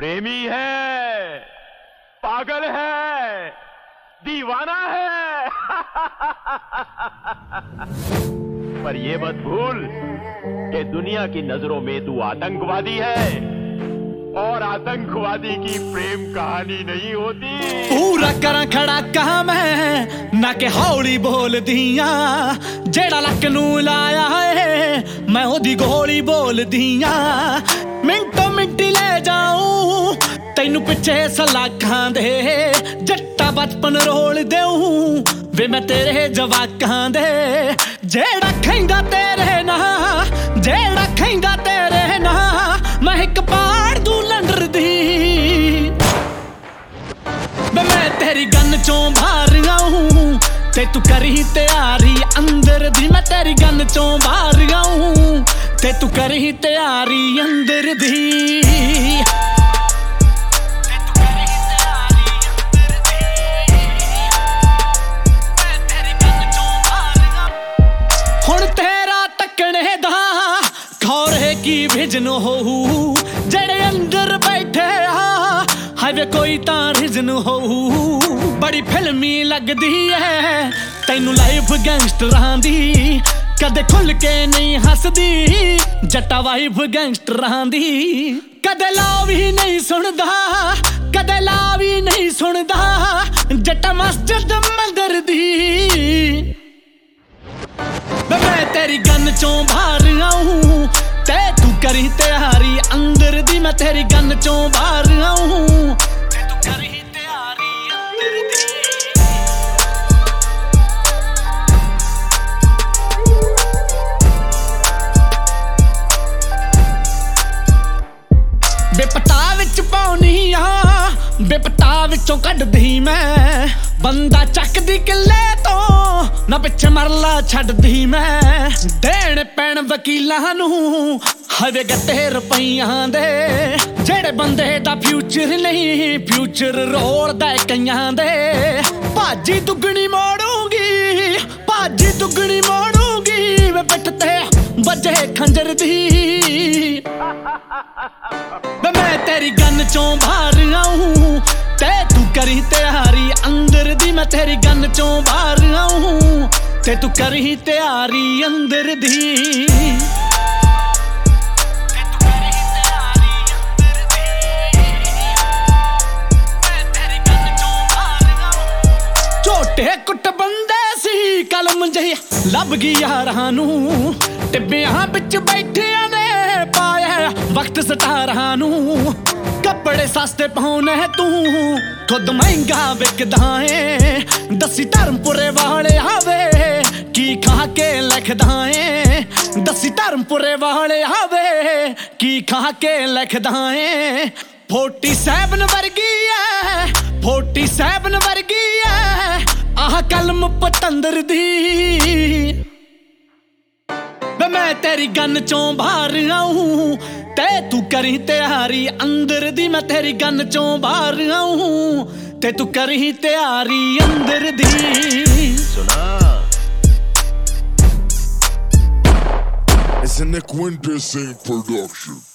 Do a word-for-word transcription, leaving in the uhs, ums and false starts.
प्रेमी है, पागल है, दीवाना है। पर ये मत भूल कि दुनिया की नजरों में तू आतंकवादी है और आतंकवादी की प्रेम कहानी नहीं होती। पूरा करा खड़ा कहा मैं ना के हौली बोल दिया जेड़ा लक नू लाया है मैं ओदी गोली बोल दिया। मिंटो मिंटी ले जाऊं तैनू पिछे सलाखां दे जट्टा बचपन रोल देऊं वे मैं तेरे जवाकां दे। जेड़ा खैंदा तेरे ना जेड़ा खैंदा तेरे ना मैं एक पाड़ दूं लंडर दी। मैं तेरी गन चों बाहर आऊं ते तू करी तैयारी अंदर दी। मैं तेरी गन चों बाहर आऊं ते तू करी तैयारी अंदर दी। हुण तेरा तकने दा खौरे की विजन होऊ जेड़े अंदर बैठे आ हावे कोई तां रिजन होऊ। बड़ी फिल्मी लगदी है तैनू लाइफ गैंगस्टरां दी कदे खुल के नहीं हसदी जट्टा वाइफ गैंगस्टरां दी। कदे लावी नहीं सुनदा कदे लावी नहीं सुनदा जट्टा मस्जिद मंदिर दी। मैं तेरी गन चों बाहर आऊं ते तू करी तैयारी अंदर दी। मैं तेरी गन चों बाहर आऊं ते तू करी तैयारी अंदर दी। बेपता विच पाउनी आ बेपता विचों कड्डदी मैं बंदा चकदी किले तो ना पिछे मरला छड्डदी मैं। देण पैण वकीलां नू हवे गट्टे रुपइयां दे जेड़े बंदे दा फ्यूचर नहीं फ्यूचर रोलदा कईयां दे। भाजी दुगनी मोड़ूंगी भाजी दुगनी मोड़ूंगी वे पिठ ते बजे खंजर दी। मैं तेरी गन चों बाहर आऊं ते तू करी तैयारी अंदर दी। मैं तेरी गन चों बाहर आऊं ते तू करी तैयारी अंदर दी। झोटे कुट बंदे सी कलम जही लभ गई यारां नू टिब्बियां बिच बैठियां ने पाया वक्त सतारां नू। कपड़े सस्ते पाउने तू खुद महंगा विकदा है दसी धर्मपुरे वाले आवे की खा के लिखदा है। दसी धर्मपुरे वाले आवे की खा के लिखदा है। फोर्टी सेवन वर्गी है फोर्टी सेवन वर्गी है आह कलम पतंदर दी। मैं तेरी गन चों बाहर आऊं ते तू करी तैयारी अंदर दी। मैं तेरी गन चों बाहर आऊं ते तू करी तैयारी अंदर दी। सुना It's a Nick Winter Sing production.